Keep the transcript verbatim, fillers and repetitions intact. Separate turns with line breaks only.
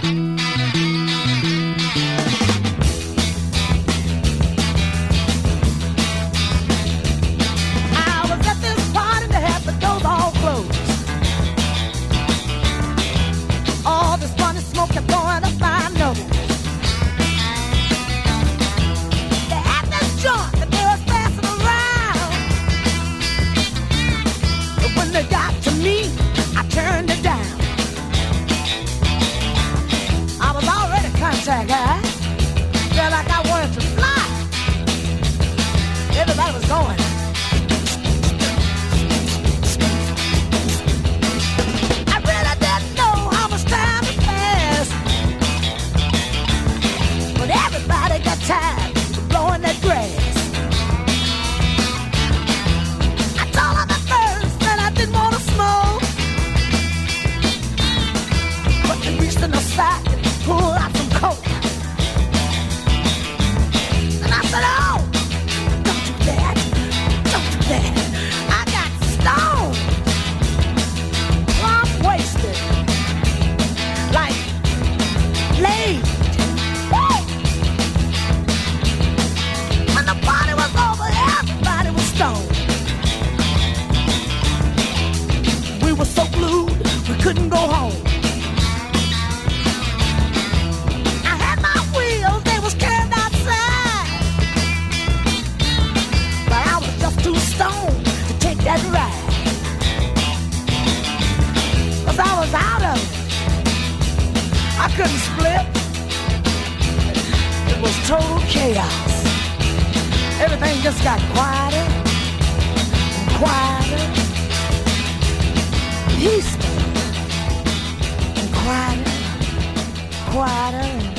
Couldn't go home. I had my wheels, they was carried outside, but I was just too stoned to take that ride. Cause I was out of it. I couldn't split. It was total chaos. Everything just got quieter and quieter. Peaceful. Quieter, quieter.